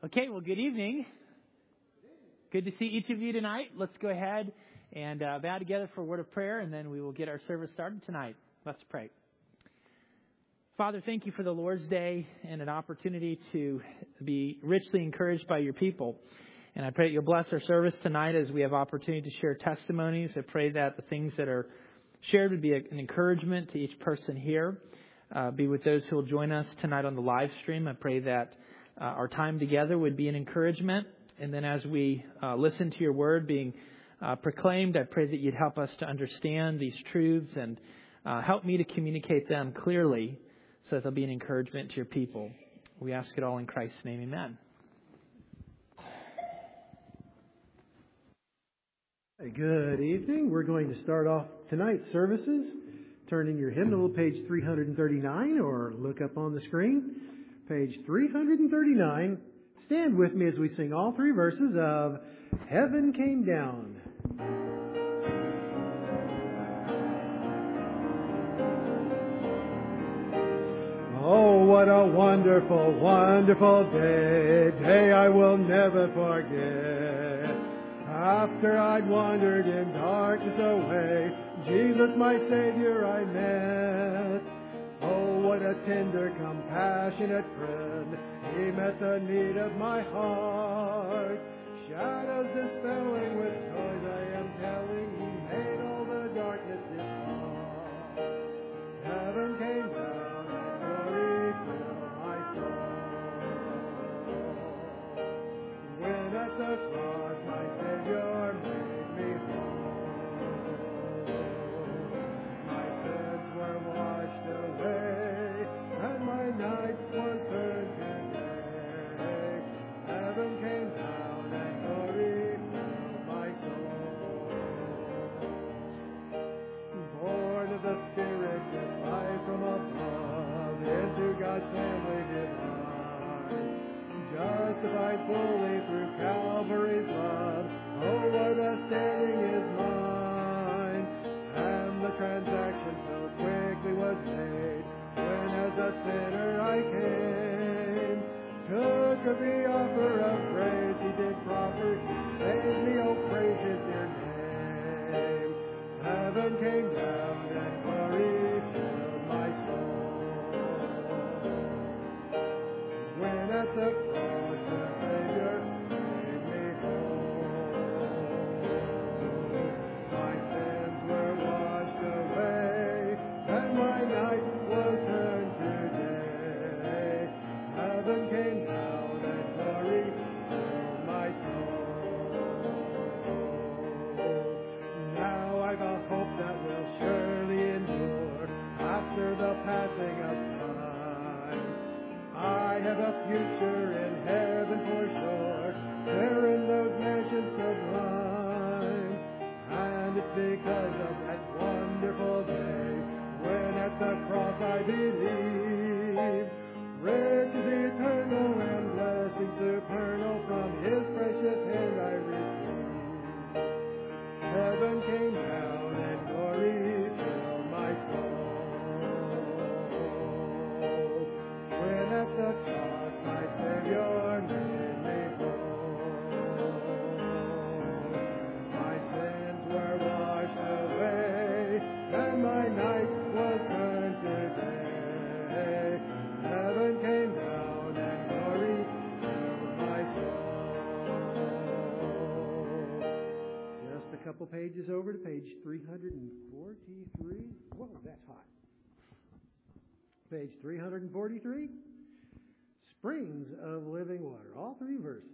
Okay, well, good evening. Good to see each of you tonight. Let's go ahead and bow together for a word of prayer, and then we will get our service started tonight. Let's pray. Father, thank you for the Lord's Day and an opportunity to be richly encouraged by your people. And I pray that you'll bless our service tonight as we have opportunity to share testimonies. I pray that the things that are shared would be an encouragement to each person here. Be with those who will join us tonight on the live stream. I pray that our time together would be an encouragement. And then as we listen to your word being proclaimed, I pray that you'd help us to understand these truths and help me to communicate them clearly so that they'll be an encouragement to your people. We ask it all in Christ's name. Amen. Good evening. We're going to start off tonight's services. Turn in your hymnal, page 339, or look up on the screen. Page 339. Stand with me as we sing all three verses of Heaven Came Down. Oh, what a wonderful, wonderful day I will never forget. After I'd wandered in darkness away, Jesus, my Savior, I met. Oh, what a tender, compassionate friend. He met the need of my heart. Shadows dispelling with joys I am telling. He made all the darkness depart. Heaven came down and glory filled my soul. When at the cross my Savior made me whole. My sins were washed away and my night was turned to day. Heaven came down and glory filled my soul. Born of the Spirit with life from above, into God's family divine, justified fully through Calvary's love. Oh, what a standing is mine! And the transaction so quickly was made, when as a sinner I came. Took of the offer of grace he did proffer, he saved me, oh praise his dear name. Heaven came down and glory filled my soul. When at the cross the Savior made me whole. My sins were washed away and my night was turned to day. Heaven came down and glory filled my soul. Now I've a hope that will surely endure after the passing of time. I have a future in heaven for sure, there in those mansions sublime. And it's because of that wonderful day, when at the cross I believe, riches eternal and blessings supernal from his precious hand I receive. Heaven came down and glory filled my soul. When at the cross my Savior made me whole. My sins were washed away and my night was turned to day. Heaven came down and glory filled my soul. Just a couple pages over to page 343. Whoa, that's hot. Page 343. Springs of living water. All three verses.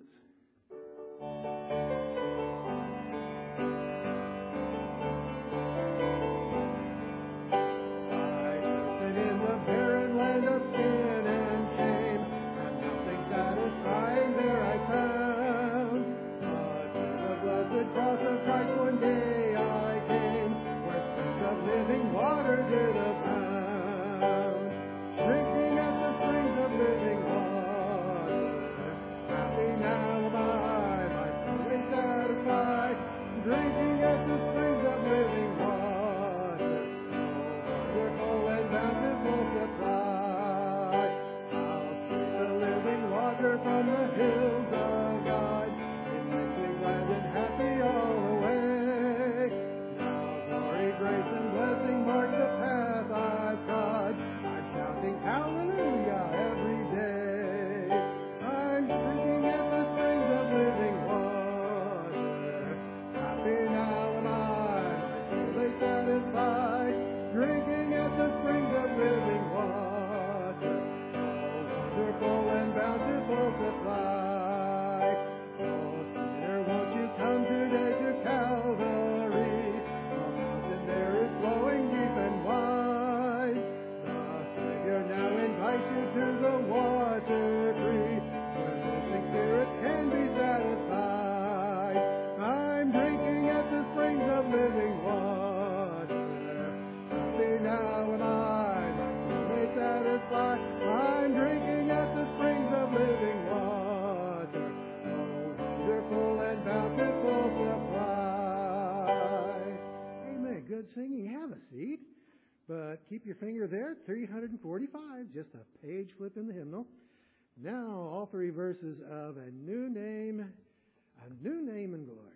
I trusted in the barren land of sin and shame, and nothing satisfying there I found. But to the blessed cross of Christ one day I came, where springs of living water did abound. Drinking at the springs of living water, happy now am I, my soul is satisfied. Drinking at the springs of living water, so wonderful and bountiful supply. I'll seek the living water from the hills there, 345, just a page flip in the hymnal. Now, all three verses of a new name in glory.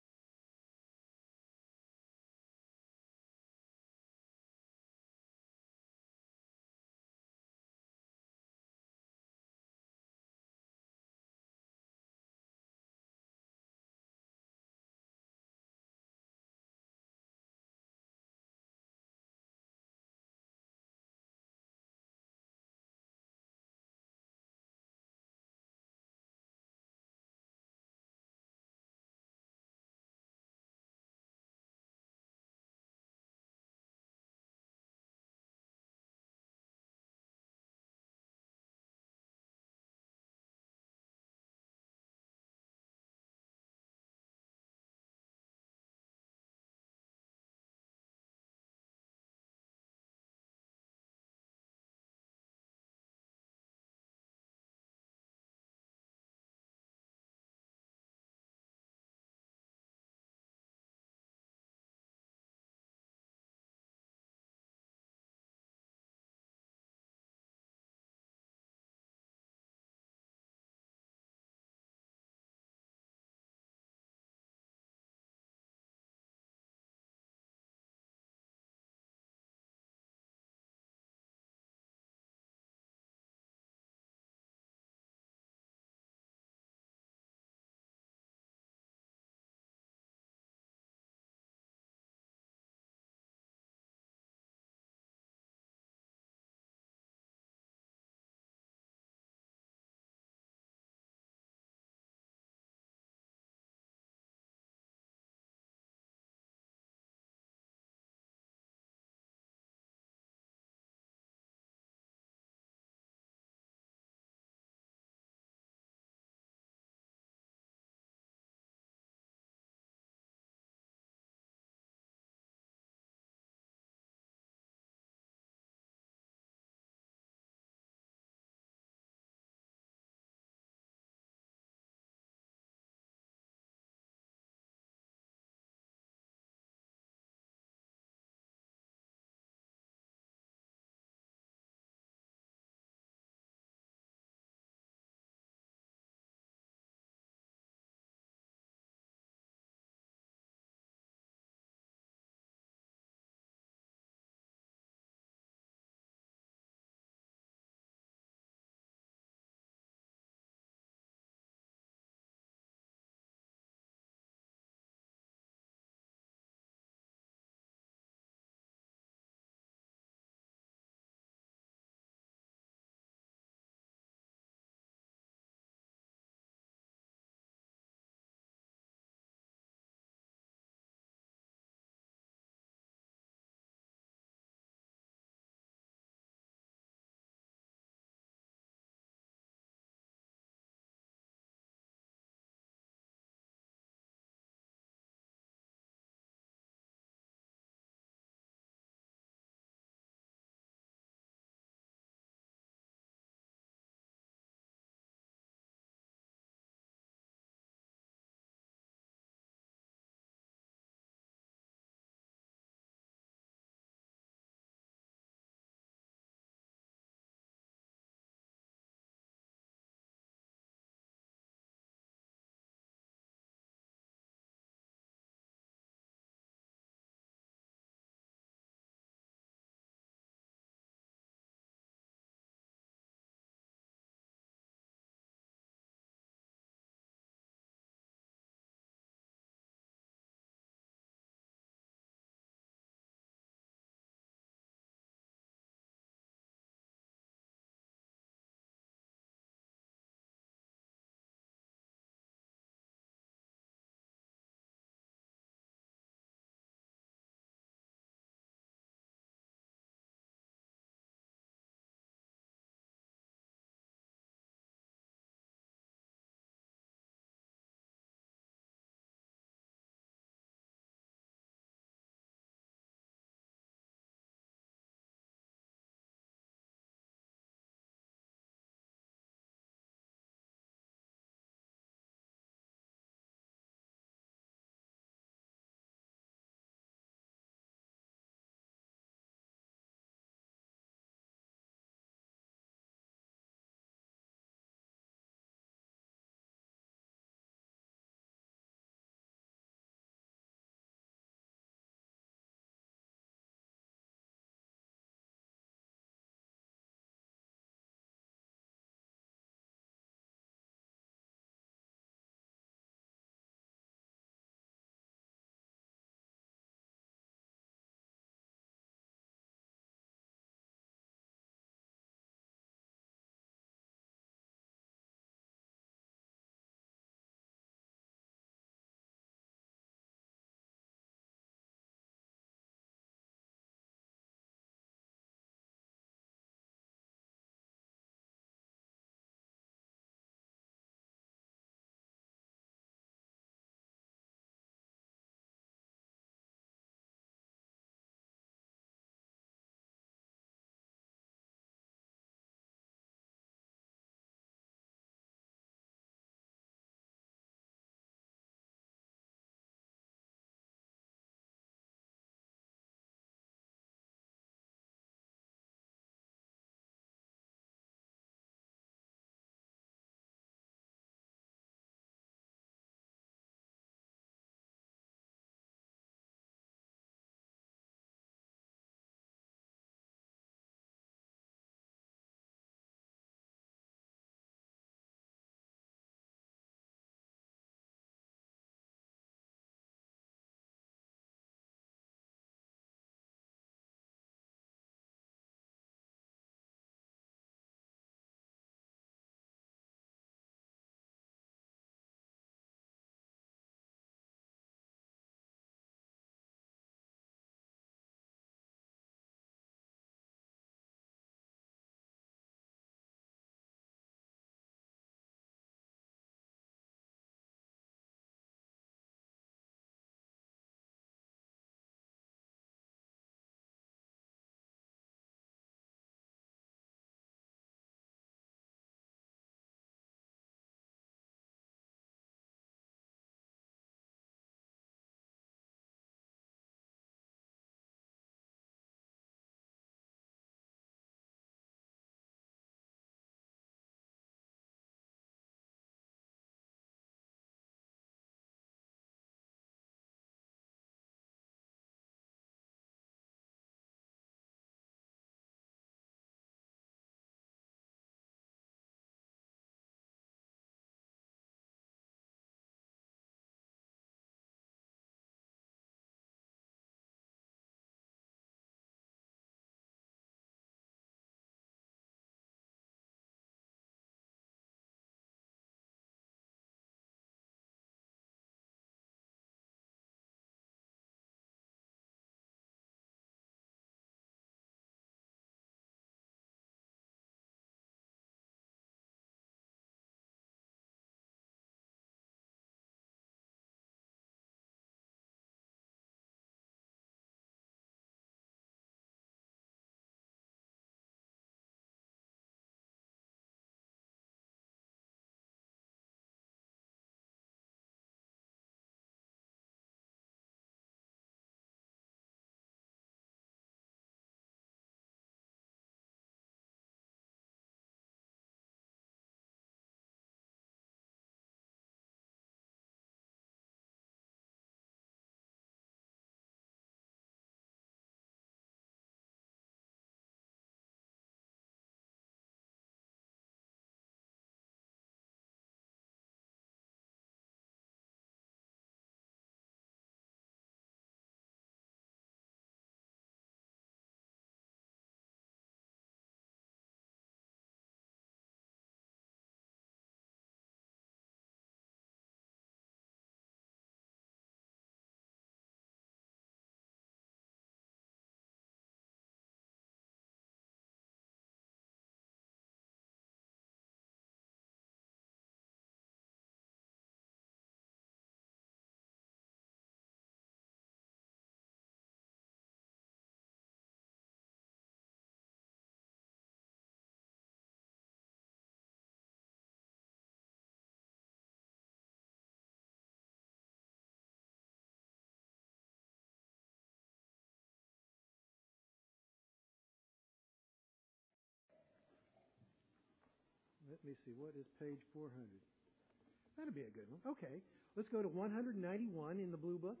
Let me see, what is page 400? That'll be a good one. Okay, let's go to 191 in the blue book.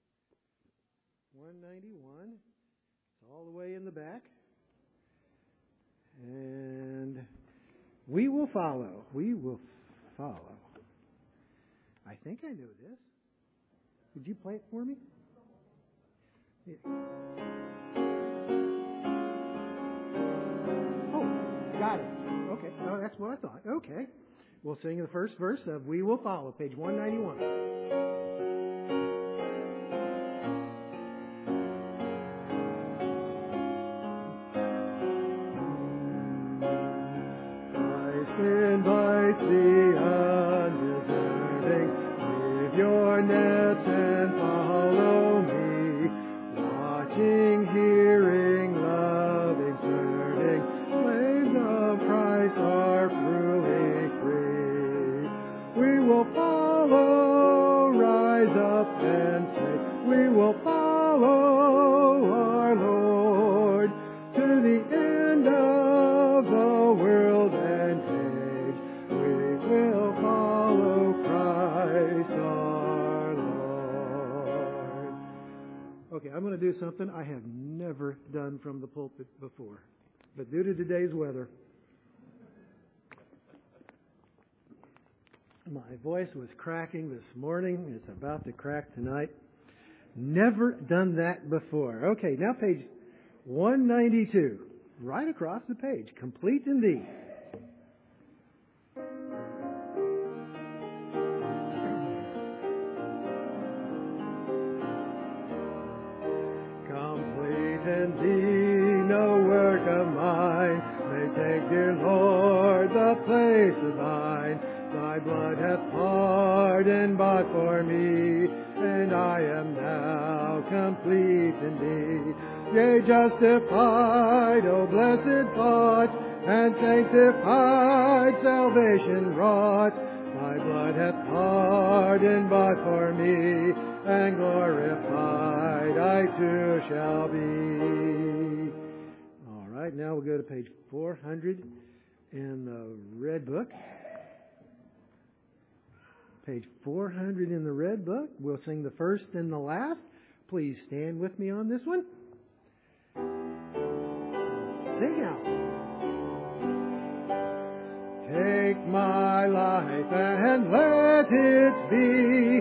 191. It's all the way in the back. And we will follow. We will follow. I think I know this. Would you play it for me? Yeah. Oh, got it. Okay. Oh, that's what I thought. Okay. We'll sing the first verse of We Will Follow, page 191. Invite the undeserving, leave your nets and follow me, watching, hearing, loving, serving, slaves of Christ are truly free. We will follow, rise up and say, we will follow our Lord to the end of the world and will follow Christ our Lord. Okay, I'm going to do something I have never done from the pulpit before. But due to today's weather, my voice was cracking this morning. It's about to crack tonight. Never done that before. Okay, now page 192. Right across the page. Complete in thee. In thee no work of mine may take, dear Lord, the place of thine. Thy blood hath pardoned bought for me, and I am now complete in thee. Yea, justified, O blessed thought, and sanctified, salvation wrought. Thy blood hath pardoned bought for me, and glorified I too shall be. All right, now we'll go to page 400 in the red book. Page 400 in the red book. We'll sing the first and the last. Please stand with me on this one. Sing out. Take my life and let it be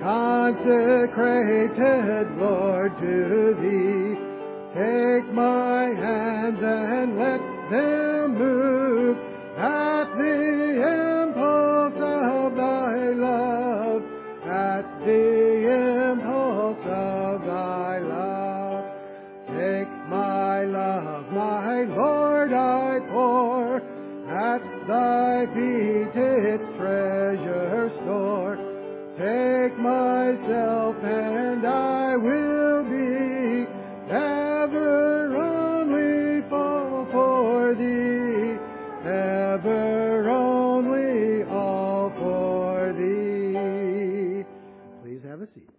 consecrated, Lord, to thee. Take my hands and let them move at the impulse of thy love, at the impulse of thy love. Take my love, my Lord, I pour at thy feet its treasure store. Take myself and I will be ever only fall for thee, ever only all for thee. Please have a seat.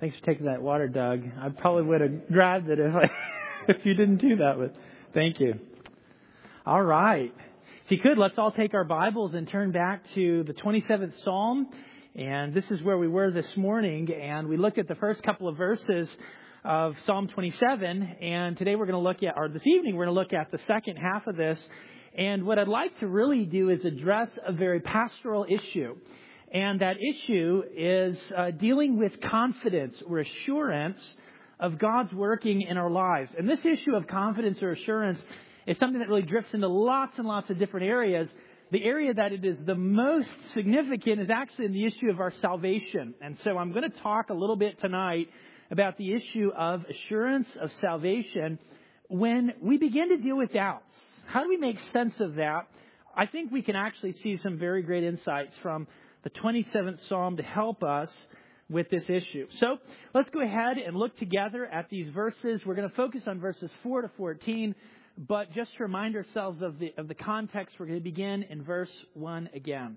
Thanks for taking that water, Doug. I probably would have grabbed it if you didn't do that, but thank you. All right. If you could, let's all take our Bibles and turn back to the 27th Psalm. And this is where we were this morning. And we looked at the first couple of verses of Psalm 27. And today we're going to look at, or this evening we're going to look at the second half of this. And what I'd like to really do is address a very pastoral issue. And that issue is dealing with confidence or assurance of God's working in our lives. And this issue of confidence or assurance is something that really drifts into lots and lots of different areas. The area that it is the most significant is actually in the issue of our salvation. And so I'm going to talk a little bit tonight about the issue of assurance of salvation when we begin to deal with doubts. How do we make sense of that? I think we can actually see some very great insights from the 27th Psalm to help us with this issue. So let's go ahead and look together at these verses. We're going to focus on verses 4 to 14, but just to remind ourselves of the context, we're going to begin in verse 1 again.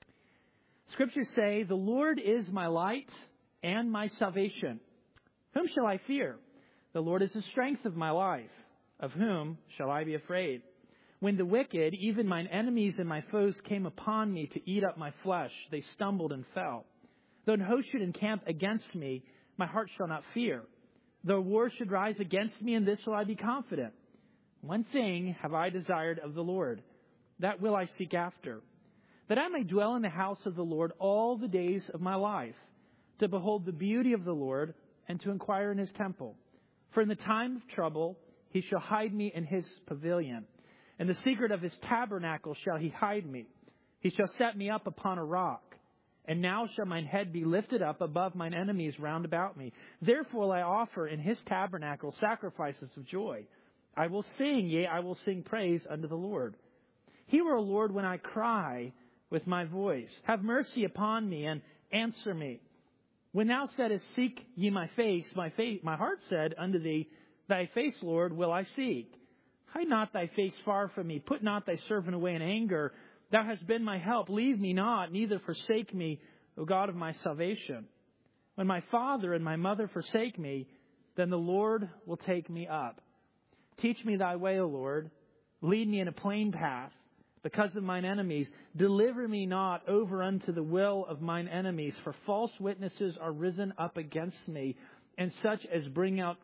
Scriptures say, "The Lord is my light and my salvation. Whom shall I fear? The Lord is the strength of my life. Of whom shall I be afraid? When the wicked, even mine enemies and my foes, came upon me to eat up my flesh, they stumbled and fell. Though an host should encamp against me, my heart shall not fear. Though war should rise against me, in this will I be confident. One thing have I desired of the Lord, that will I seek after, that I may dwell in the house of the Lord all the days of my life, to behold the beauty of the Lord and to inquire in his temple. For in the time of trouble he shall hide me in his pavilion. In the secret of his tabernacle shall he hide me. He shall set me up upon a rock. And now shall mine head be lifted up above mine enemies round about me. Therefore will I offer in his tabernacle sacrifices of joy. I will sing, yea, I will sing praise unto the Lord. Hear, O Lord, when I cry with my voice. Have mercy upon me and answer me. When thou saidst, seek ye my face, my heart said unto thee, thy face, Lord, will I seek. Hide not thy face far from me. Put not thy servant away in anger. Thou hast been my help. Leave me not, neither forsake me, O God of my salvation. When my father and my mother forsake me, then the Lord will take me up. Teach me thy way, O Lord. Lead me in a plain path because of mine enemies. Deliver me not over unto the will of mine enemies. For false witnesses are risen up against me, and such as breathe out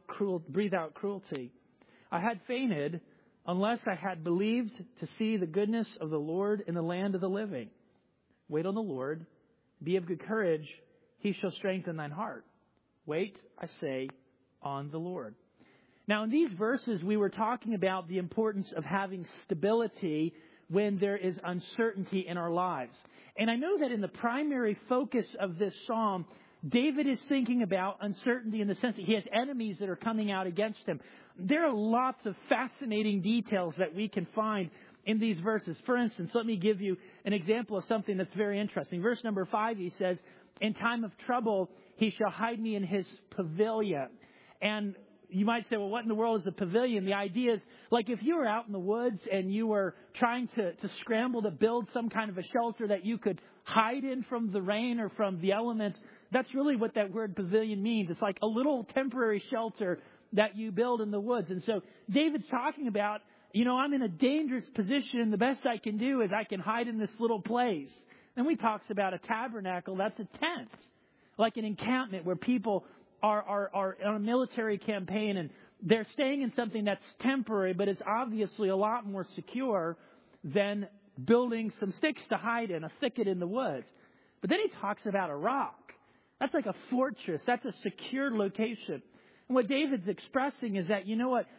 cruelty. I had fainted unless I had believed to see the goodness of the Lord in the land of the living. Wait on the Lord. Be of good courage. He shall strengthen thine heart. Wait, I say, on the Lord." Now, in these verses, we were talking about the importance of having stability when there is uncertainty in our lives. And I know that in the primary focus of this psalm, David is thinking about uncertainty in the sense that he has enemies that are coming out against him. There are lots of fascinating details that we can find in these verses. For instance, let me give you an example of something that's very interesting. Verse number 5, he says, "In time of trouble, he shall hide me in his pavilion." And you might say, well, what in the world is a pavilion? The idea is, like if you were out in the woods and you were trying to scramble to build some kind of a shelter that you could hide in from the rain or from the elements, that's really what that word pavilion means. It's like a little temporary shelter that you build in the woods. And so David's talking about, I'm in a dangerous position. The best I can do is I can hide in this little place. And we talks about a tabernacle. That's a tent, like an encampment where people are on a military campaign and they're staying in something that's temporary, but it's obviously a lot more secure than building some sticks to hide in, a thicket in the woods. But then he talks about a rock. That's like a fortress. That's a secured location. And what David's expressing is that,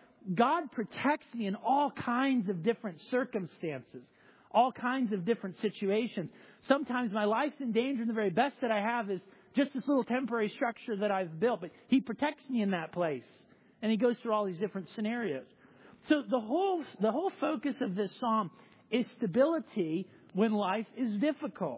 God protects me in all kinds of different circumstances, all kinds of different situations. Sometimes my life's in danger and the very best that I have is just this little temporary structure that I've built. But he protects me in that place. And he goes through all these different scenarios. So the whole focus of this psalm is stability when life is difficult.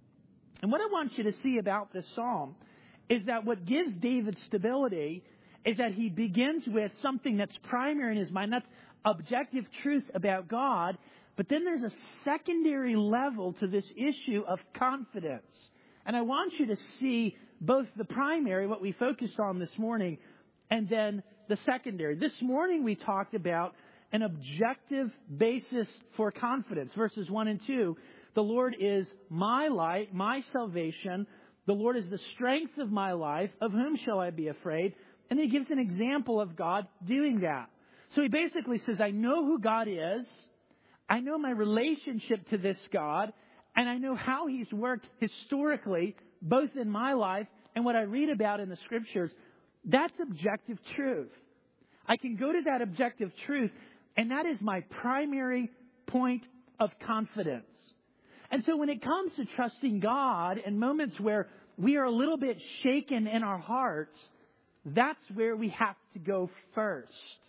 And what I want you to see about this psalm is that what gives David stability is that he begins with something that's primary in his mind. That's objective truth about God. But then there's a secondary level to this issue of confidence. And I want you to see both the primary, what we focused on this morning, and then the secondary. This morning we talked about an objective basis for confidence. Verses 1 and 2, the Lord is my light, my salvation. The Lord is the strength of my life. Of whom shall I be afraid? And he gives an example of God doing that. So he basically says, I know who God is. I know my relationship to this God. And I know how he's worked historically, both in my life and what I read about in the scriptures. That's objective truth. I can go to that objective truth, and that is my primary point of confidence. And so when it comes to trusting God and moments where we are a little bit shaken in our hearts, that's where we have to go first.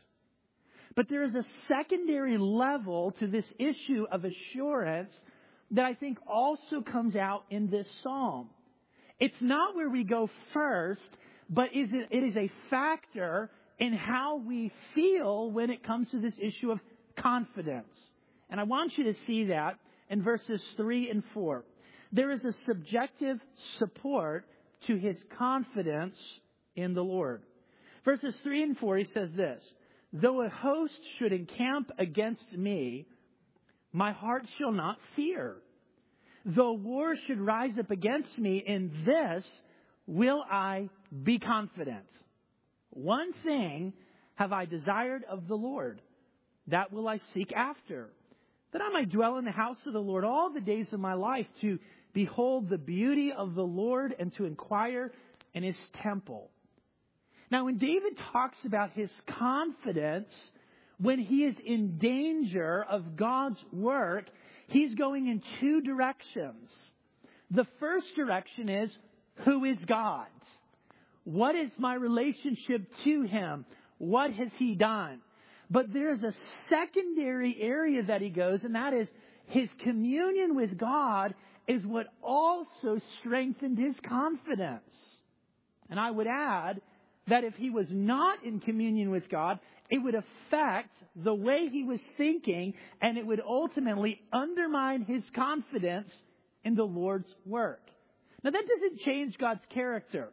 But there is a secondary level to this issue of assurance that I think also comes out in this psalm. It's not where we go first, but it is a factor in how we feel when it comes to this issue of confidence. And I want you to see that in verses 3 and 4. There is a subjective support to his confidence in the Lord. Verses 3 and 4, he says this, though a host should encamp against me, my heart shall not fear. Though war should rise up against me, in this will I be confident. One thing have I desired of the Lord, that will I seek after, that I might dwell in the house of the Lord all the days of my life, to behold the beauty of the Lord and to inquire in his temple. Now, when David talks about his confidence, when he is in danger of God's work, he's going in two directions. The first direction is, who is God? What is my relationship to him? What has he done? But there's a secondary area that he goes, and that is his communion with God is what also strengthened his confidence. And I would add that if he was not in communion with God, it would affect the way he was thinking, and it would ultimately undermine his confidence in the Lord's work. Now, that doesn't change God's character.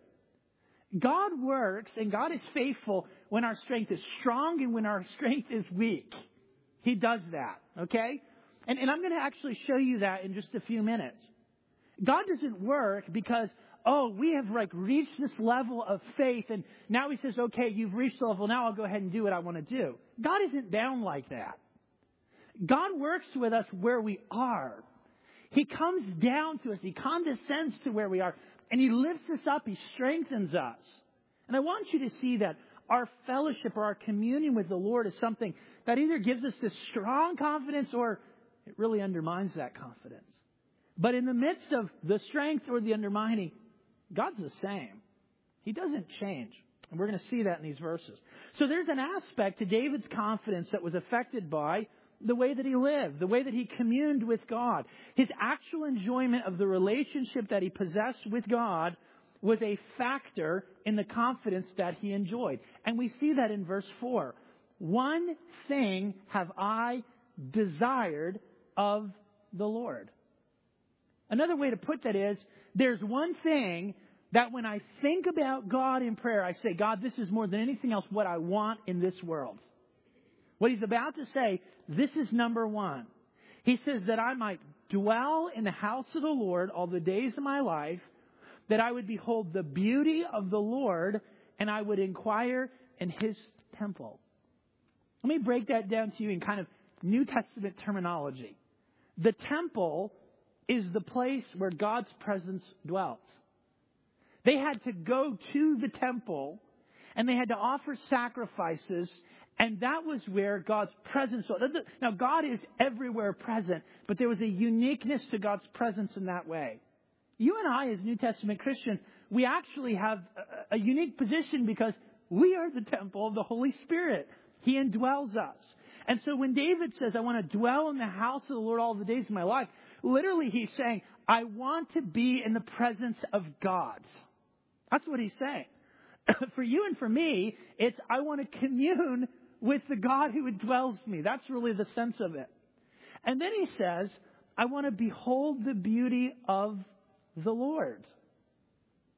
God works and God is faithful when our strength is strong and when our strength is weak. He does that, okay? And I'm going to actually show you that in just a few minutes. God doesn't work because, we have reached this level of faith and now he says, okay, you've reached the level, now I'll go ahead and do what I want to do. God isn't down like that. God works with us where we are. He comes down to us. He condescends to where we are. And he lifts us up. He strengthens us. And I want you to see that our fellowship or our communion with the Lord is something that either gives us this strong confidence or it really undermines that confidence. But in the midst of the strength or the undermining, God's the same. He doesn't change. And we're going to see that in these verses. So there's an aspect to David's confidence that was affected by the way that he lived, the way that he communed with God. His actual enjoyment of the relationship that he possessed with God was a factor in the confidence that he enjoyed. And we see that in verse 4. One thing have I desired of the Lord. Another way to put that is, there's one thing that when I think about God in prayer, I say, God, this is more than anything else what I want in this world. What he's about to say, this is number one. He says that I might dwell in the house of the Lord all the days of my life, that I would behold the beauty of the Lord, and I would inquire in his temple. Let me break that down to you in kind of New Testament terminology. The temple is the place where God's presence dwelt. They had to go to the temple, and they had to offer sacrifices, and that was where God's presence was. Now, God is everywhere present, but there was a uniqueness to God's presence in that way. You and I, as New Testament Christians, we actually have a unique position because we are the temple of the Holy Spirit. He indwells us. And so when David says, I want to dwell in the house of the Lord all the days of my life, literally he's saying, I want to be in the presence of God. That's what he's saying. For you and for me, it's I want to commune with the God who indwells me. That's really the sense of it. And then he says, I want to behold the beauty of the Lord.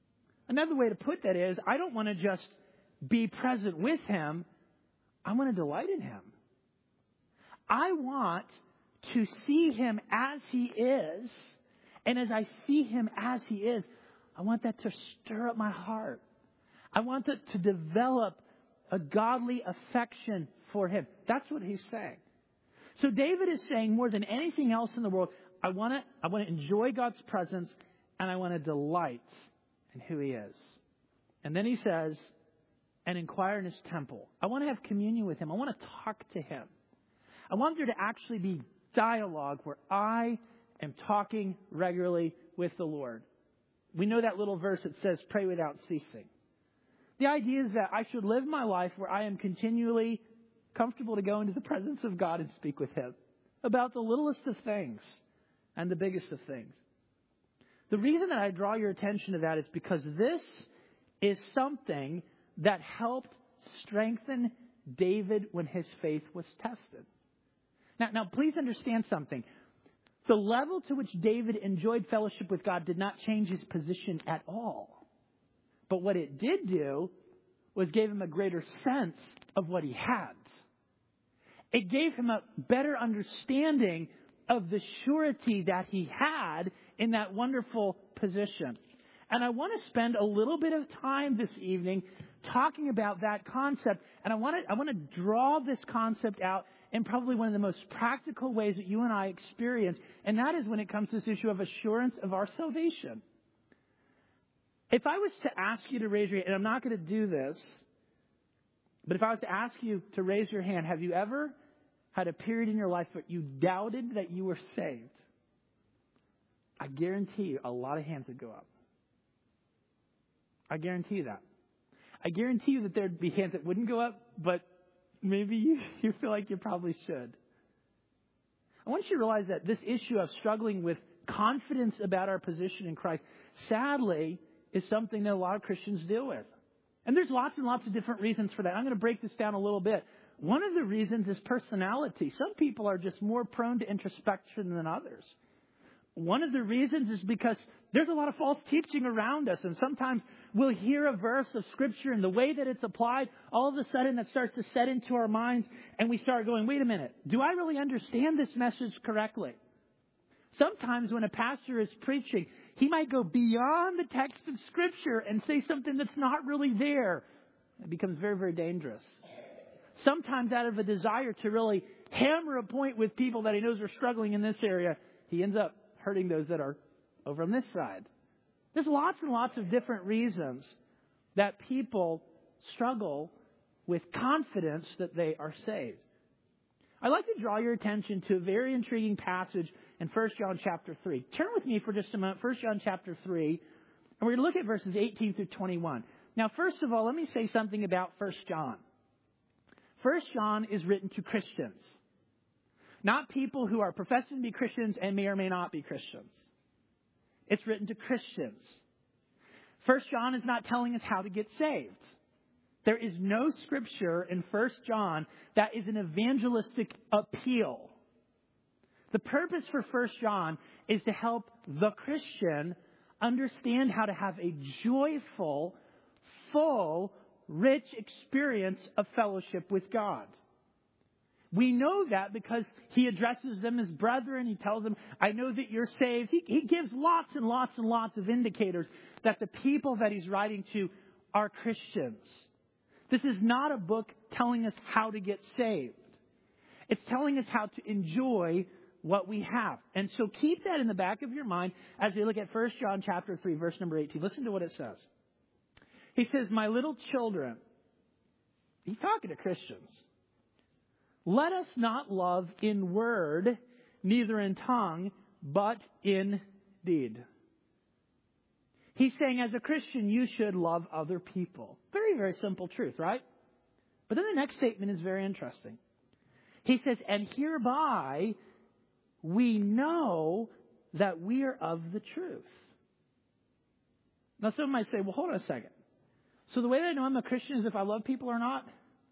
Another way to put that is, I don't want to just be present with Him. I want to delight in Him. I want to see Him as He is. And as I see Him as He is, I want that to stir up my heart. I want that to develop a godly affection for Him. That's what he's saying. So David is saying, more than anything else in the world, I want to enjoy God's presence, and I want to delight in who He is. And then he says, and inquire in His temple. I want to have communion with Him. I want to talk to Him. I want there to actually be dialogue where I am talking regularly with the Lord. We know that little verse that says, pray without ceasing. The idea is that I should live my life where I am continually comfortable to go into the presence of God and speak with Him about the littlest of things and the biggest of things. The reason that I draw your attention to that is because this is something that helped strengthen David when his faith was tested. Now, please understand something. The level to which David enjoyed fellowship with God did not change his position at all. But what it did do was gave him a greater sense of what he had. It gave him a better understanding of the surety that he had in that wonderful position. And I want to spend a little bit of time this evening talking about that concept. And I want to draw this concept out in probably one of the most practical ways that you and I experience. And that is when it comes to this issue of assurance of our salvation. If I was to ask you to raise your hand, and I'm not going to do this, but if I was to ask you to raise your hand, have you ever had a period in your life where you doubted that you were saved? I guarantee you a lot of hands would go up. I guarantee you that. I guarantee you that there'd be hands that wouldn't go up, but maybe you feel like you probably should. I want you to realize that this issue of struggling with confidence about our position in Christ, sadly, is something that a lot of Christians deal with. And there's lots and lots of different reasons for that. I'm going to break this down a little bit. One of the reasons is personality. Some people are just more prone to introspection than others. One of the reasons is because there's a lot of false teaching around us. And sometimes we'll hear a verse of Scripture and the way that it's applied, all of a sudden that starts to set into our minds. And we start going, wait a minute, do I really understand this message correctly? Sometimes when a pastor is preaching, he might go beyond the text of Scripture and say something that's not really there. It becomes very, very dangerous. Sometimes out of a desire to really hammer a point with people that he knows are struggling in this area, he ends up hurting those that are over on this side. There's lots and lots of different reasons that people struggle with confidence that they are saved. I'd like to draw your attention to a very intriguing passage in 1 John chapter 3. Turn with me for just a moment, 1 John chapter 3, and we're going to look at verses 18 through 21. Now, first of all, let me say something about 1 John. 1 John is written to Christians, not people who are professing to be Christians and may or may not be Christians. It's written to Christians. 1 John is not telling us how to get saved. There is no Scripture in 1 John that is an evangelistic appeal. The purpose for 1 John is to help the Christian understand how to have a joyful, full, rich experience of fellowship with God. We know that because he addresses them as brethren. He tells them, I know that you're saved. He gives lots and lots and lots of indicators that the people that he's writing to are Christians. This is not a book telling us how to get saved. It's telling us how to enjoy what we have. And so keep that in the back of your mind as we look at 1 John chapter 3, verse number 18. Listen to what it says. He says, my little children, he's talking to Christians, let us not love in word, neither in tongue, but in deed. He's saying as a Christian, you should love other people. Very, very simple truth, right? But then the next statement is very interesting. He says, and hereby we know that we are of the truth. Now, some might say, well, hold on a second. So the way that I know I'm a Christian is if I love people or not?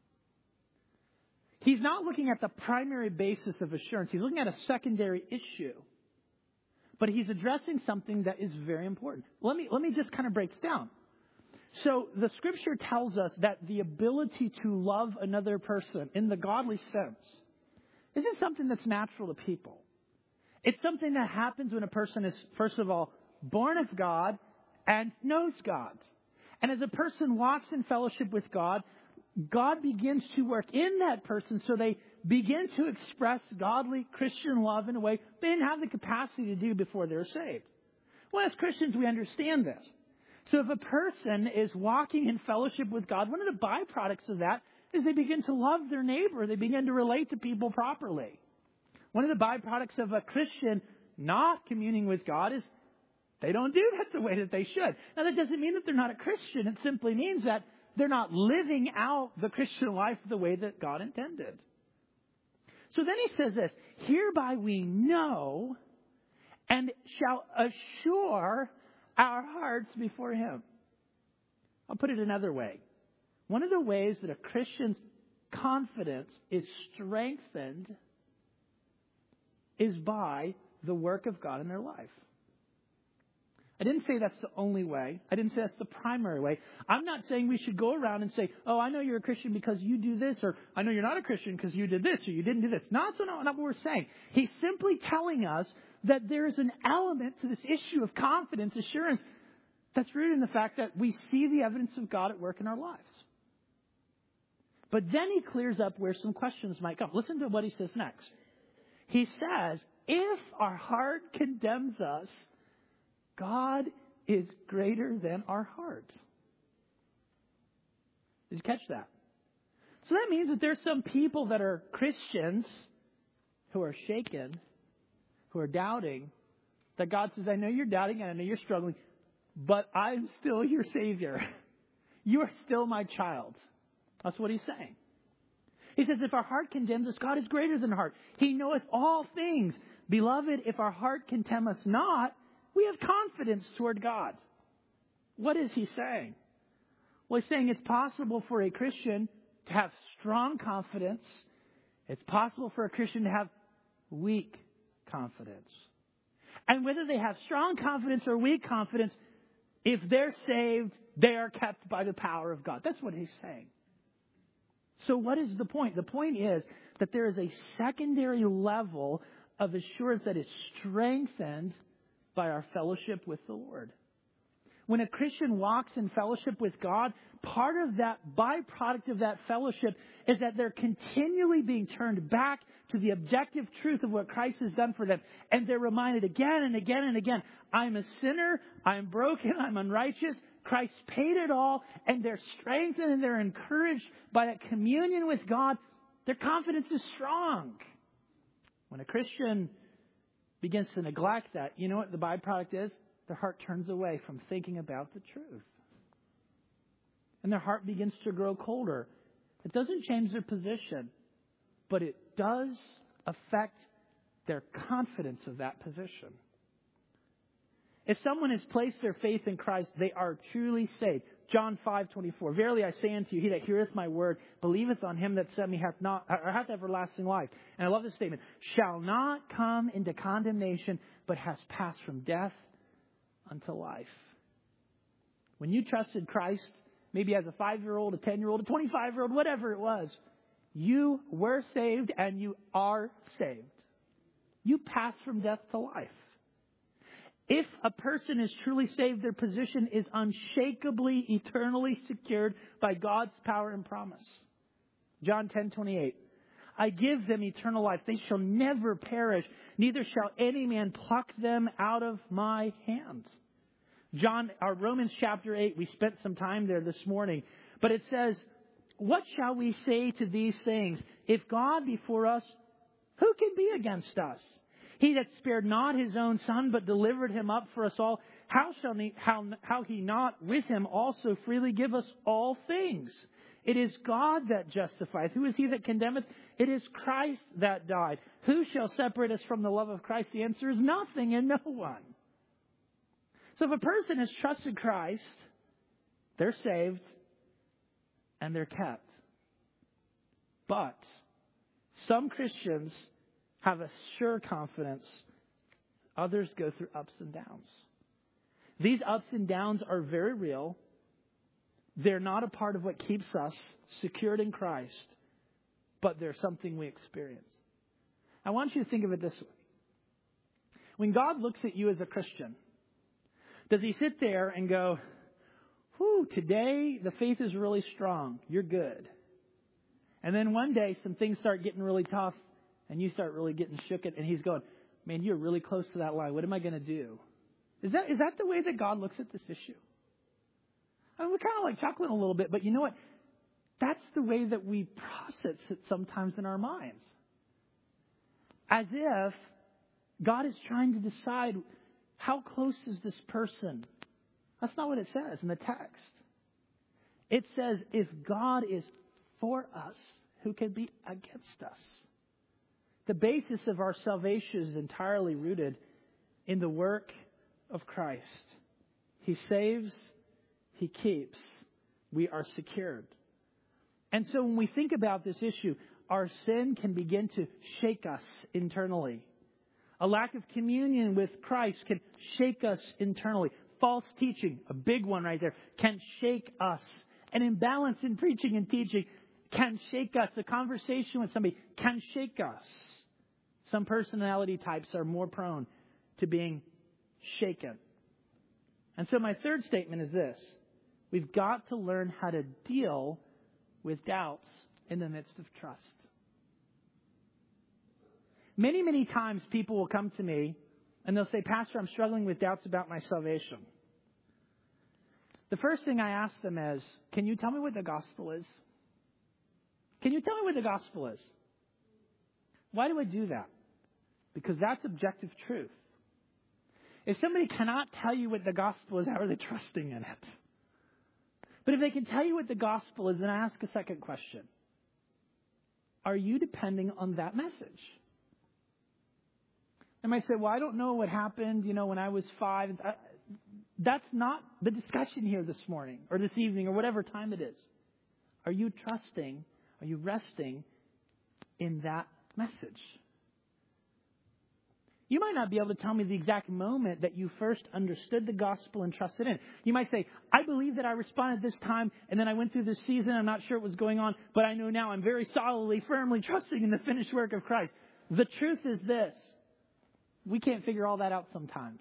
He's not looking at the primary basis of assurance. He's looking at a secondary issue. But he's addressing something that is very important. Let me just kind of break this down. So the Scripture tells us that the ability to love another person in the godly sense isn't something that's natural to people. It's something that happens when a person is, first of all, born of God and knows God. And as a person walks in fellowship with God, God begins to work in that person so they begin to express godly Christian love in a way they didn't have the capacity to do before they were saved. Well, as Christians, we understand this. So if a person is walking in fellowship with God, one of the byproducts of that is they begin to love their neighbor. They begin to relate to people properly. One of the byproducts of a Christian not communing with God is they don't do that the way that they should. Now, that doesn't mean that they're not a Christian. It simply means that they're not living out the Christian life the way that God intended. So then he says this, hereby we know and shall assure our hearts before Him. I'll put it another way. One of the ways that a Christian's confidence is strengthened is by the work of God in their life. I didn't say that's the only way. I didn't say that's the primary way. I'm not saying we should go around and say, oh, I know you're a Christian because you do this, or I know you're not a Christian because you did this, or you didn't do this. Not what we're saying. He's simply telling us that there is an element to this issue of confidence, assurance, that's rooted in the fact that we see the evidence of God at work in our lives. But then he clears up where some questions might come. Listen to what he says next. He says, if our heart condemns us, God is greater than our heart. Did you catch that? So that means that there's some people that are Christians who are shaken, who are doubting, that God says, I know you're doubting and I know you're struggling, but I'm still your Savior. You are still my child. That's what he's saying. He says, if our heart condemns us, God is greater than our heart. He knoweth all things. Beloved, if our heart condemn us not, we have confidence toward God. What is he saying? Well, he's saying it's possible for a Christian to have strong confidence. It's possible for a Christian to have weak confidence. And whether they have strong confidence or weak confidence, if they're saved, they are kept by the power of God. That's what he's saying. So what is the point? The point is that there is a secondary level of assurance that is strengthened by our fellowship with the Lord. When a Christian walks in fellowship with God, part of that byproduct of that fellowship is that they're continually being turned back to the objective truth of what Christ has done for them. And they're reminded again and again and again, I'm a sinner, I'm broken, I'm unrighteous. Christ paid it all, and they're strengthened and they're encouraged by that communion with God. Their confidence is strong. When a Christian begins to neglect that, you know what the byproduct is? Their heart turns away from thinking about the truth. And their heart begins to grow colder. It doesn't change their position, but it does affect their confidence of that position. If someone has placed their faith in Christ, they are truly saved. John 5:24. Verily I say unto you, he that heareth my word, believeth on him that sent me, hath everlasting life. And I love this statement. Shall not come into condemnation, but has passed from death unto life. When you trusted Christ, maybe as a 5-year-old, a 10-year-old, a 25-year-old, whatever it was, you were saved and you are saved. You passed from death to life. If a person is truly saved, their position is unshakably, eternally secured by God's power and promise. John 10:28. I give them eternal life. They shall never perish, neither shall any man pluck them out of my hand. Romans chapter 8, we spent some time there this morning. But it says, what shall we say to these things? If God be for us, who can be against us? He that spared not his own son, but delivered him up for us all, how he not with him also freely give us all things? It is God that justifieth. Who is he that condemneth? It is Christ that died. Who shall separate us from the love of Christ? The answer is nothing and no one. So if a person has trusted Christ, they're saved and they're kept. But some Christians have a sure confidence. Others go through ups and downs. These ups and downs are very real. They're not a part of what keeps us secured in Christ, but they're something we experience. I want you to think of it this way. When God looks at you as a Christian, does He sit there and go, whew, today the faith is really strong. You're good. And then one day some things start getting really tough and you start really getting shook and He's going, man, you're really close to that line. What am I going to do? Is that the way that God looks at this issue? I mean, we're kind of like chuckling a little bit, but you know what? That's the way that we process it sometimes in our minds. As if God is trying to decide, how close is this person? That's not what it says in the text. It says, if God is for us, who can be against us? The basis of our salvation is entirely rooted in the work of Christ. He saves, He keeps. We are secured. And so when we think about this issue, our sin can begin to shake us internally. A lack of communion with Christ can shake us internally. False teaching, a big one right there, can shake us. An imbalance in preaching and teaching can shake us. A conversation with somebody can shake us. Some personality types are more prone to being shaken. And so my third statement is this. We've got to learn how to deal with doubts in the midst of trust. Many, many times people will come to me and they'll say, Pastor, I'm struggling with doubts about my salvation. The first thing I ask them is, can you tell me what the gospel is? Can you tell me what the gospel is? Why do I do that? Because that's objective truth. If somebody cannot tell you what the gospel is, how are they trusting in it? But if they can tell you what the gospel is, then I ask a second question. Are you depending on that message? They might say, well, I don't know what happened, when I was 5. That's not the discussion here this morning or this evening or whatever time it is. Are you trusting, are you resting in that message? You might not be able to tell me the exact moment that you first understood the gospel and trusted in. You might say, I believe that I responded this time and then I went through this season. I'm not sure what was going on, but I know now I'm very solidly, firmly trusting in the finished work of Christ. The truth is this. We can't figure all that out sometimes.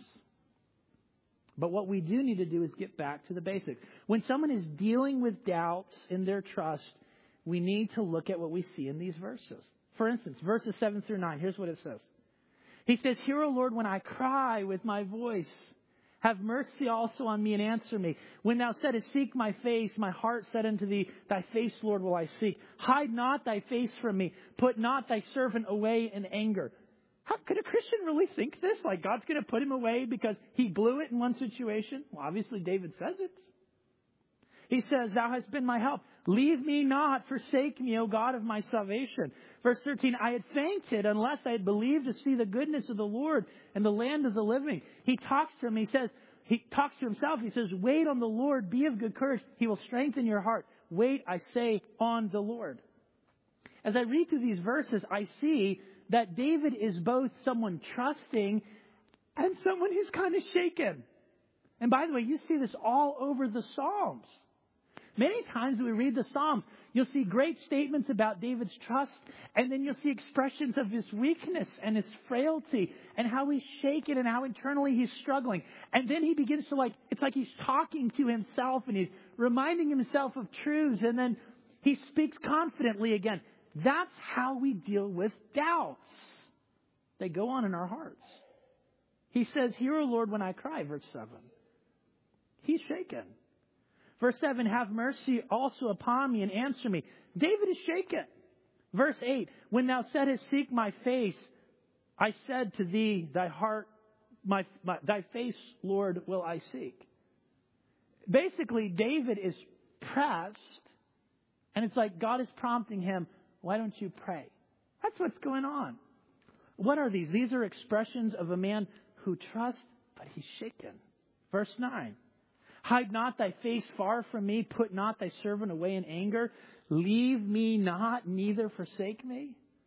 But what we do need to do is get back to the basics. When someone is dealing with doubts in their trust, we need to look at what we see in these verses. For instance, verses 7 through 9, here's what it says. He says, hear, O Lord, when I cry with my voice. Have mercy also on me and answer me. When thou saidst, seek my face, my heart said unto thee, thy face, Lord, will I seek. Hide not thy face from me. Put not thy servant away in anger. How could a Christian really think this? Like God's going to put him away because he blew it in one situation? Well, obviously David says it. He says, thou hast been my help. Leave me not, forsake me, O God of my salvation. Verse 13, I had fainted unless I had believed to see the goodness of the Lord and the land of the living. He talks to him. He talks to himself. He says, wait on the Lord. Be of good courage. He will strengthen your heart. Wait, I say, on the Lord. As I read through these verses, I see that David is both someone trusting and someone who's kind of shaken. And by the way, you see this all over the Psalms. Many times when we read the Psalms, you'll see great statements about David's trust, and then you'll see expressions of his weakness and his frailty and how he's shaken and how internally he's struggling. And then he begins to it's like he's talking to himself and he's reminding himself of truths, and then he speaks confidently again. That's how we deal with doubts. They go on in our hearts. He says, hear, O Lord, when I cry, verse 7. He's shaken. Verse 7, have mercy also upon me and answer me. David is shaken. Verse 8, when thou saidst, seek my face, I said to thee, thy heart, thy face, Lord, will I seek. Basically, David is pressed, and it's like God is prompting him, why don't you pray? That's what's going on. What are these? These are expressions of a man who trusts, but he's shaken. Verse 9. Hide not thy face far from me. Put not thy servant away in anger. Leave me not, neither forsake me.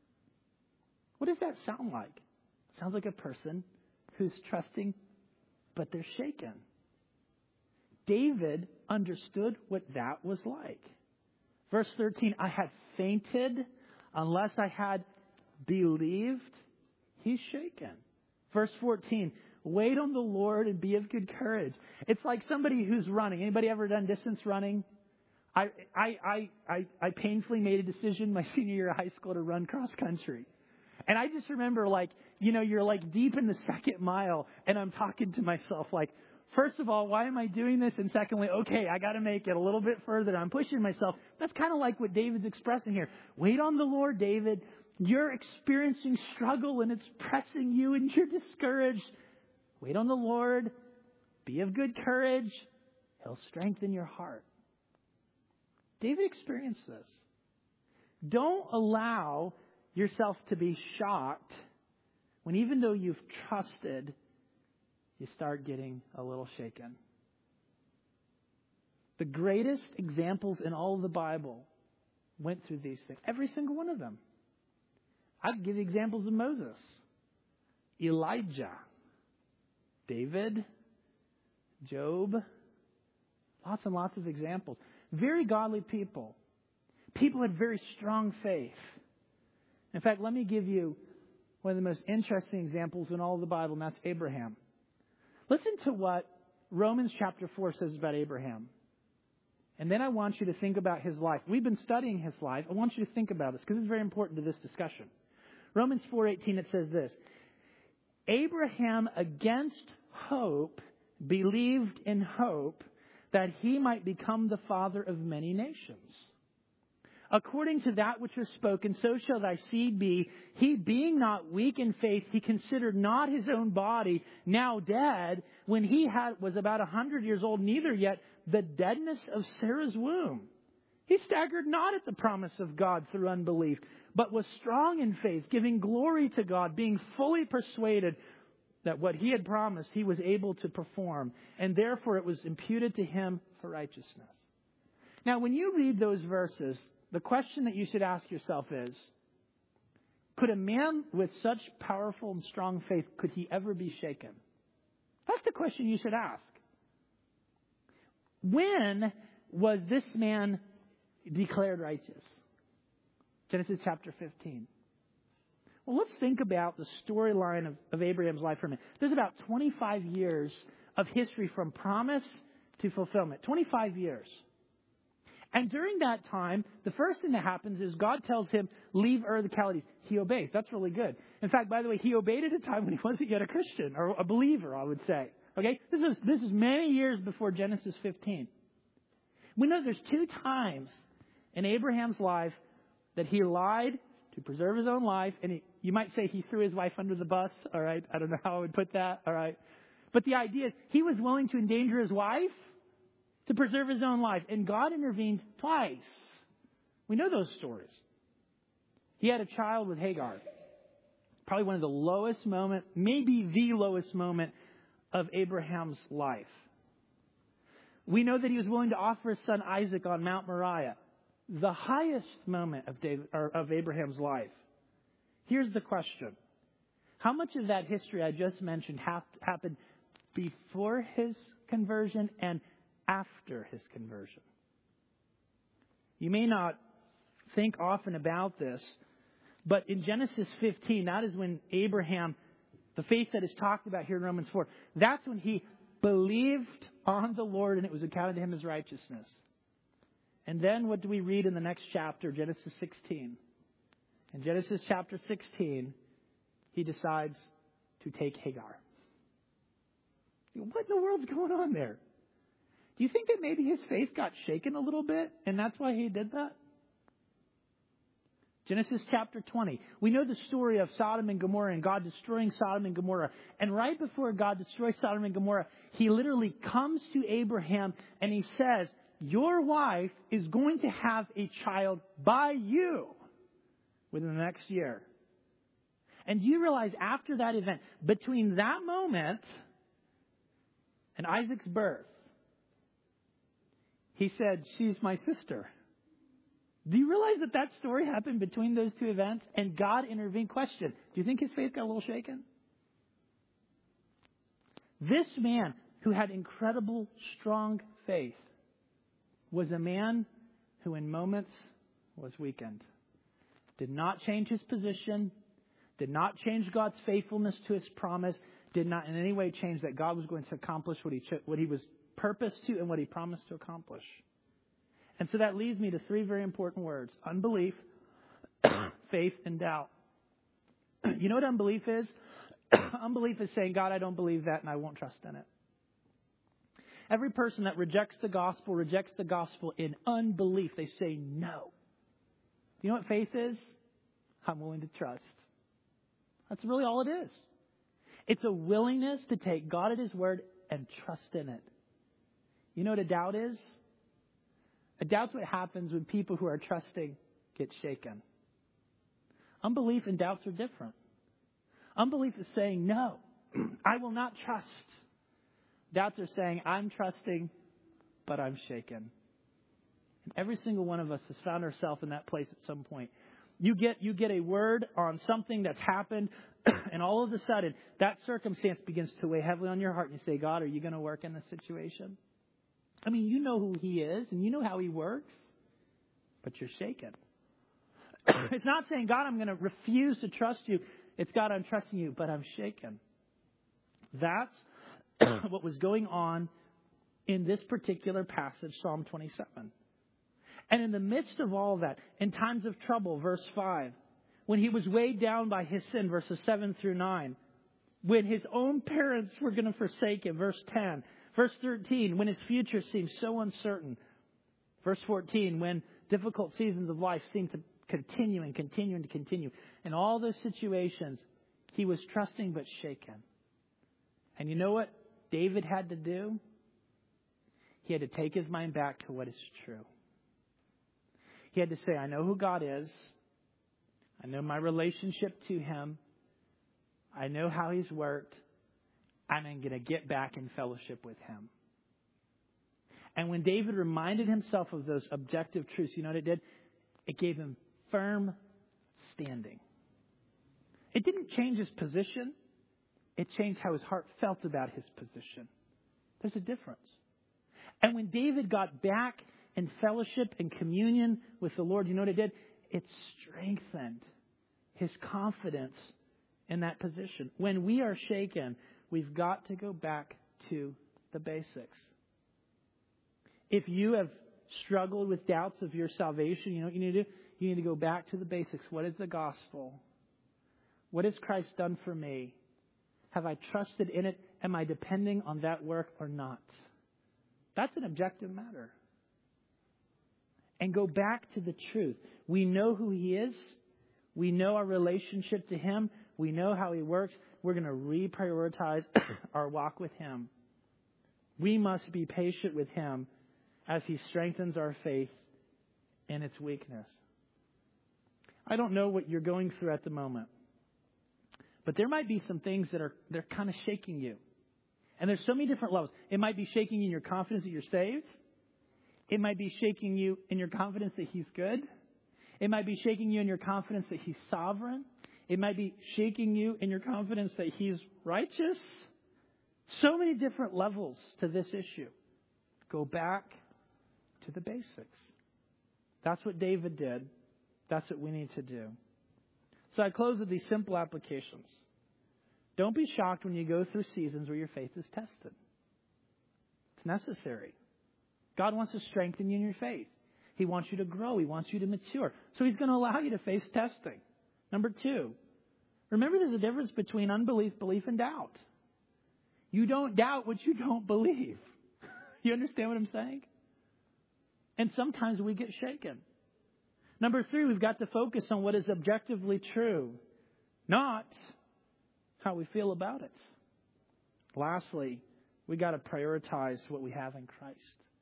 What does that sound like? It sounds like a person who's trusting, but they're shaken. David understood what that was like. Verse 13, I had fainted unless I had believed. He's shaken. Verse 14, wait on the Lord and be of good courage. It's like somebody who's running. Anybody ever done distance running? I painfully made a decision my senior year of high school to run cross country. And I just remember, like, you know, you're like deep in the second mile and I'm talking to myself like, first of all, why am I doing this? And secondly, okay, I got to make it a little bit further. I'm pushing myself. That's kind of like what David's expressing here. Wait on the Lord, David. You're experiencing struggle and it's pressing you and you're discouraged. Wait on the Lord. Be of good courage. He'll strengthen your heart. David experienced this. Don't allow yourself to be shocked when even though you've trusted, you start getting a little shaken. The greatest examples in all of the Bible went through these things. Every single one of them. I'd give examples of Moses, Elijah, David, Job. Lots and lots of examples. Very godly people. People had very strong faith. In fact, let me give you one of the most interesting examples in all of the Bible, and that's Abraham. Listen to what Romans chapter 4 says about Abraham. And then I want you to think about his life. We've been studying his life. I want you to think about this because it's very important to this discussion. Romans 4:18, it says this. Abraham, against hope, believed in hope that he might become the father of many nations. According to that which was spoken, so shall thy seed be. He being not weak in faith, he considered not his own body now dead, when he was about 100 years old, neither yet the deadness of Sarah's womb. He staggered not at the promise of God through unbelief, but was strong in faith, giving glory to God, being fully persuaded that what he had promised he was able to perform, and therefore it was imputed to him for righteousness. Now, when you read those verses, the question that you should ask yourself is, could a man with such powerful and strong faith, could he ever be shaken? That's the question you should ask. When was this man declared righteous? Genesis chapter 15. Well, let's think about the storyline of Abraham's life for a minute. There's about 25 years of history from promise to fulfillment. 25 years. And during that time, the first thing that happens is God tells him, leave Ur the Chaldees. He obeys. That's really good. In fact, by the way, he obeyed at a time when he wasn't yet a Christian, or a believer, I would say. Okay? This is many years before Genesis 15. We know there's 2 times in Abraham's life that he lied to preserve his own life. And you might say he threw his wife under the bus. All right? I don't know how I would put that. All right? But the idea is he was willing to endanger his wife to preserve his own life. And God intervened twice. We know those stories. He had a child with Hagar. Probably one of the lowest moments, maybe the lowest moment of Abraham's life. We know that he was willing to offer his son Isaac on Mount Moriah. The highest moment of Abraham's life. Here's the question. How much of that history I just mentioned happened before his conversion and after his conversion? You may not think often about this, but in Genesis 15, that is when Abraham, the faith that is talked about here in Romans 4, that's when he believed on the Lord and it was accounted to him as righteousness. And then what do we read in the next chapter, Genesis 16? In Genesis chapter 16, he decides to take Hagar. What in the world's going on there? Do you think that maybe his faith got shaken a little bit and that's why he did that? Genesis chapter 20. We know the story of Sodom and Gomorrah and God destroying Sodom and Gomorrah. And right before God destroys Sodom and Gomorrah, he literally comes to Abraham and he says, your wife is going to have a child by you within the next year. And do you realize after that event, between that moment and Isaac's birth, he said, she's my sister. Do you realize that story happened between those 2 events and God intervened? Question, do you think his faith got a little shaken? This man who had incredible, strong faith, was a man who in moments was weakened. Did not change his position, did not change God's faithfulness to his promise, did not in any way change that God was going to accomplish what he was purposed to and what he promised to accomplish. And so that leads me to three very important words: unbelief, faith, and doubt. You know what unbelief is? Unbelief is saying, God, I don't believe that and I won't trust in it. Every person that rejects the gospel in unbelief. They say no. You know what faith is? I'm willing to trust. That's really all it is. It's a willingness to take God at His word and trust in it. You know what a doubt is? A doubt's what happens when people who are trusting get shaken. Unbelief and doubts are different. Unbelief is saying, no, I will not trust. Doubts are saying, I'm trusting, but I'm shaken. And every single one of us has found ourselves in that place at some point. You get a word on something that's happened, and all of a sudden, that circumstance begins to weigh heavily on your heart. And you say, God, are you going to work in this situation? I mean, you know who He is, and you know how He works, but you're shaken. It's not saying, God, I'm going to refuse to trust you. It's, God, I'm trusting you, but I'm shaken. That's what was going on in this particular passage, Psalm 27. And in the midst of all that, in times of trouble, verse 5, when he was weighed down by his sin, verses 7 through 9, when his own parents were going to forsake him, verse 10, verse 13, when his future seemed so uncertain, verse 14, when difficult seasons of life seemed to continue. In all those situations, he was trusting but shaken. And you know what David had to do? He had to take his mind back to what is true. He had to say, I know who God is. I know my relationship to Him. I know how He's worked. I'm going to get back in fellowship with Him. And when David reminded himself of those objective truths, you know what it did? It gave him firm standing. It didn't change his position. It changed how his heart felt about his position. There's a difference. And when David got back in fellowship and communion with the Lord, you know what it did? It strengthened his confidence in that position. When we are shaken, we've got to go back to the basics. If you have struggled with doubts of your salvation, you know what you need to do? You need to go back to the basics. What is the gospel? What has Christ done for me? Have I trusted in it? Am I depending on that work or not? That's an objective matter. And go back to the truth. We know who He is. We know our relationship to Him. We know how He works. We're going to reprioritize our walk with Him. We must be patient with Him as He strengthens our faith in its weakness. I don't know what you're going through at the moment, but there might be some things they're kind of shaking you. And there's so many different levels. It might be shaking you in your confidence that you're saved. It might be shaking you in your confidence that He's good. It might be shaking you in your confidence that He's sovereign. It might be shaking you in your confidence that He's righteous. So many different levels to this issue. Go back to the basics. That's what David did. That's what we need to do. So I close with these simple applications. Don't be shocked when you go through seasons where your faith is tested. It's necessary. God wants to strengthen you in your faith. He wants you to grow. He wants you to mature. So He's going to allow you to face testing. Number 2, remember there's a difference between unbelief, belief, and doubt. You don't doubt what you don't believe. You understand what I'm saying? And sometimes we get shaken. Number 3, we've got to focus on what is objectively true, not how we feel about it. Lastly, we got to prioritize what we have in Christ.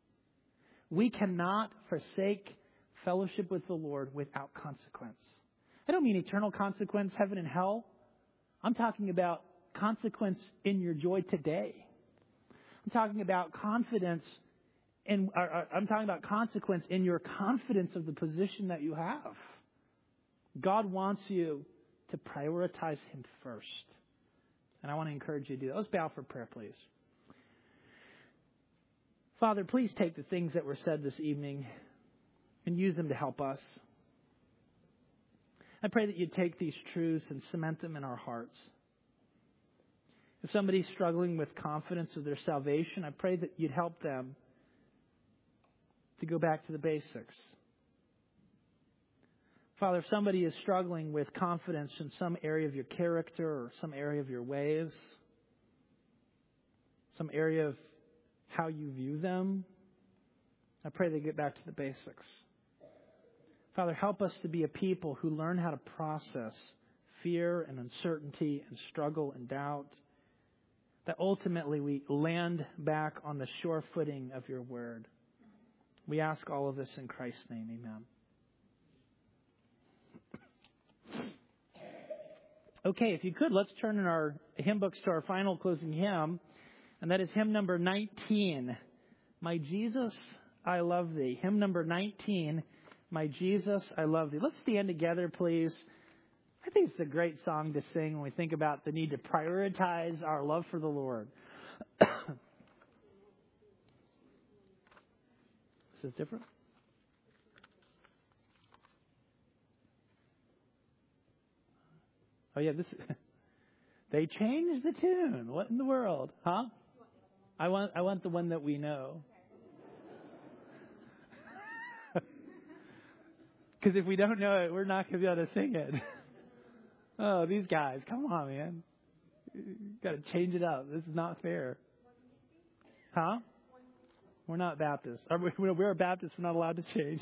We cannot forsake fellowship with the Lord without consequence. I don't mean eternal consequence, heaven and hell. I'm talking about consequence in your joy today. I'm talking about confidence I'm talking about consequence in your confidence of the position that you have. God wants you to prioritize Him first. And I want to encourage you to do that. Let's bow for prayer, please. Father, please take the things that were said this evening and use them to help us. I pray that you'd take these truths and cement them in our hearts. If somebody's struggling with confidence of their salvation, I pray that you'd help them to go back to the basics. Father, if somebody is struggling with confidence in some area of your character or some area of your ways, some area of how you view them, I pray they get back to the basics. Father, help us to be a people who learn how to process fear and uncertainty and struggle and doubt, that ultimately we land back on the sure footing of your word. We ask all of this in Christ's name. Amen. Okay, if you could, let's turn in our hymn books to our final closing hymn, and that is hymn number 19, My Jesus, I Love Thee. Hymn number 19, My Jesus, I Love Thee. Let's stand together, please. I think it's a great song to sing when we think about the need to prioritize our love for the Lord. This is different. Oh, yeah, they changed the tune. What in the world? Huh? I want the one that we know. Because if we don't know it, we're not going to be able to sing it. Oh, these guys. Come on, man. Got to change it up. This is not fair. Huh? We're not Baptists. We're Baptists. We're not allowed to change.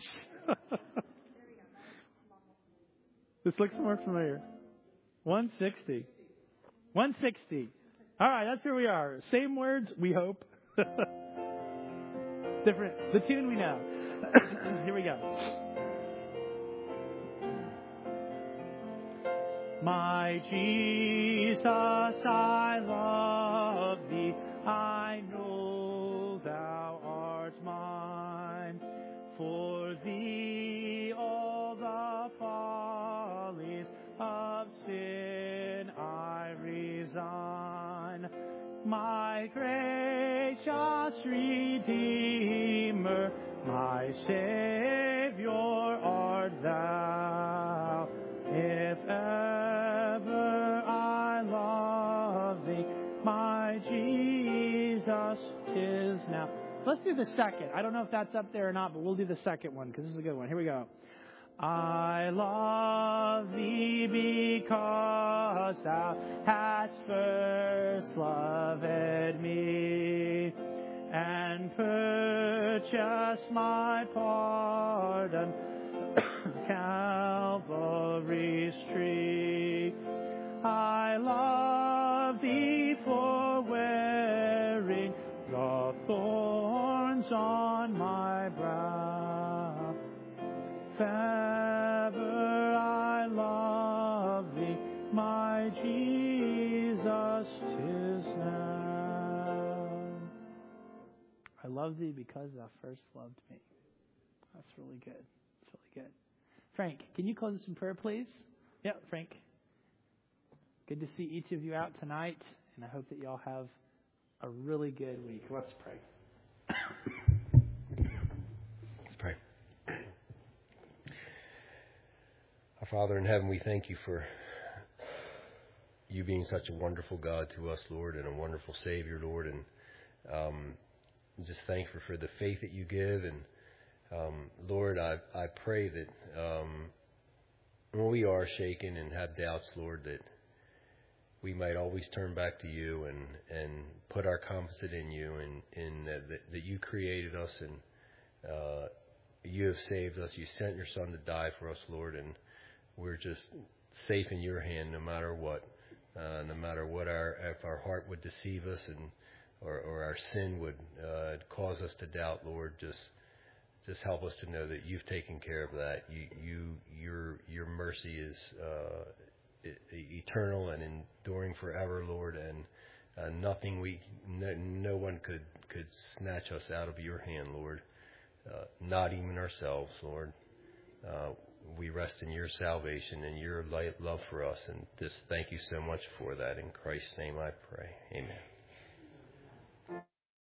This looks more familiar. 160. 160. All right, that's where we are. Same words, we hope. Different. The tune we know. Here we go. My Jesus, I love thee. I know thou art mine. For thee all the follies of sin I resign. My gracious Redeemer, my Savior art thou. If ever I love thee, my Jesus, 'tis now. Let's do the second. I don't know if that's up there or not, but we'll do the second one because this is a good one. Here we go. I love thee because thou hast first loved me and purchased my pardon, Calvary's tree. I love thee for wearing the thorns on my brow. If ever I love thee, my Jesus, 'tis now. I love thee because thou first loved me. That's really good. That's really good. Frank, can you close us in prayer, please? Yeah, Frank. Good to see each of you out tonight, and I hope that y'all have a really good week. Let's pray. Let's pray. Our Father in heaven, we thank you for you being such a wonderful God to us, Lord, and a wonderful Savior, Lord, and just thankful for the faith that you give. And Lord, I pray that when we are shaken and have doubts, Lord, that we might always turn back to you and put our confidence in you, and that you created us and you have saved us. You sent your Son to die for us, Lord, and we're just safe in your hand no matter what. No matter what if our heart would deceive us or our sin would cause us to doubt, Lord, just help us to know that you've taken care of that. Your mercy is eternal and enduring forever, Lord, and no one could snatch us out of your hand, Lord. Not even ourselves, Lord. We rest in your salvation and your love for us, and just thank you so much for that. In Christ's name I pray. Amen.